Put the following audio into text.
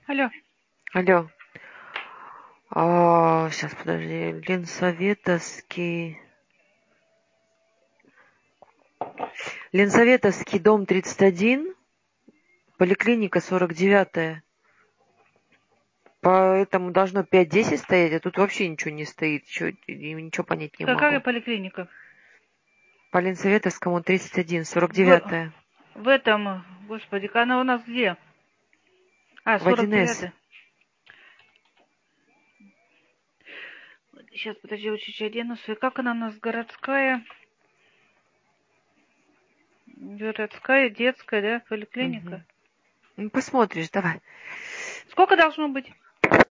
Алло. Алло. Сейчас, подожди. Ленсоветовский дом 31, поликлиника 49. Поэтому должно 5-10 стоять, а тут вообще ничего не стоит. Ничего понять не Какая могу. поликлиника? По Ленсоветовскому 31, В, 49. в этом, господи, она у нас где? В 1С. 49-й. Сейчас, подожди, учить оденусь. И как она у нас городская? Городская, детская, да, поликлиника? Угу. Ну, посмотришь, давай. Сколько должно быть?